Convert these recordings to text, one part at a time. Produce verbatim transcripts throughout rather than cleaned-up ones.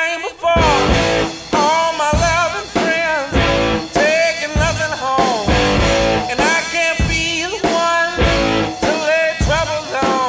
sang before. All my loving friends taking nothing home, and I can't be the one to lay troubles on.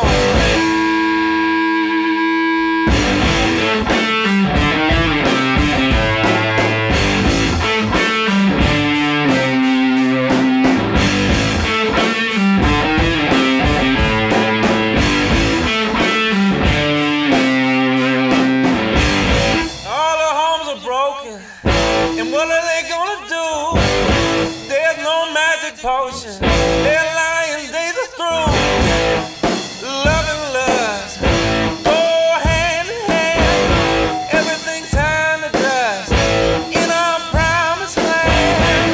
And what are they gonna do? There's no magic potion. Their lying days are through. Love and lust go hand in hand. Everything turned to dust in our promised land.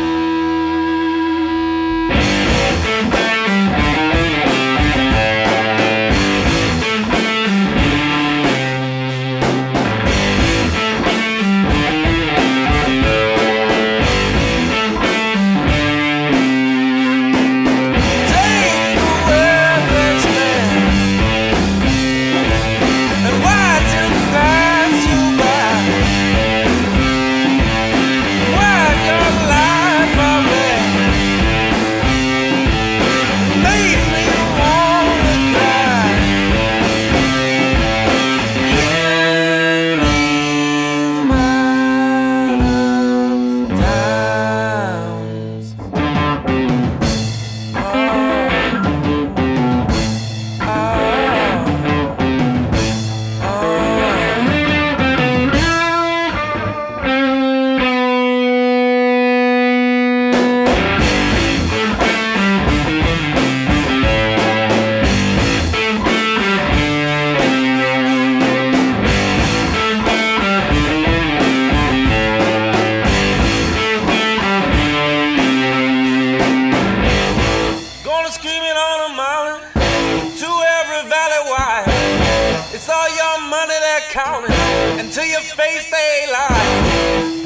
Screaming on a mountain to every valley wide. It's all your money they're counting, and to your face they lie.